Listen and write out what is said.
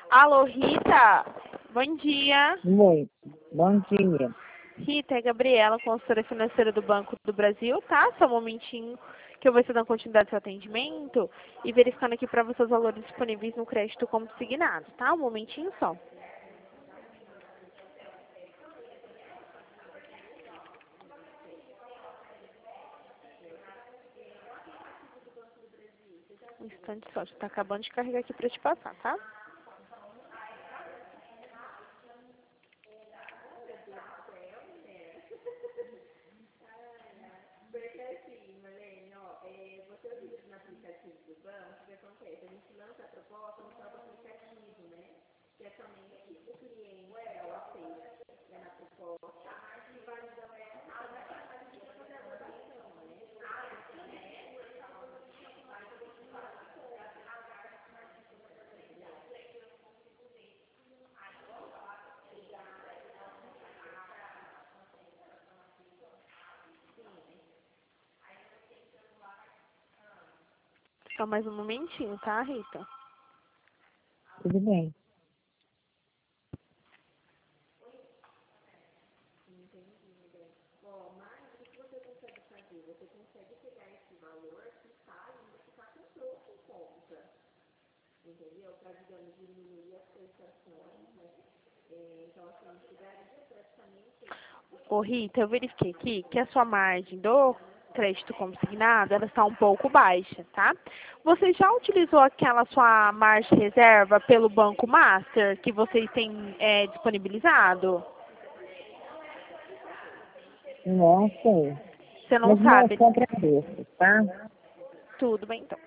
Alô, Rita? Bom dia. Oi, bom dia. Rita, é Gabriela, consultora financeira do Banco do Brasil, tá? Só um momentinho que eu vou estar dando continuidade ao seu atendimento e verificando aqui para você os valores disponíveis no crédito consignado, tá? Um momentinho só. Um instante só, já tá acabando de carregar aqui para te passar, tá? Só mais um momentinho, tá, Rita? Tudo bem. Ô, Rita, eu verifiquei aqui que a sua margem do crédito consignado, ela está um pouco baixa, tá? Você já utilizou aquela sua margem reserva pelo Banco Master que vocês têm disponibilizado? Não sei. Você não Mas não sabe? contra preço, tá? Tudo bem, então.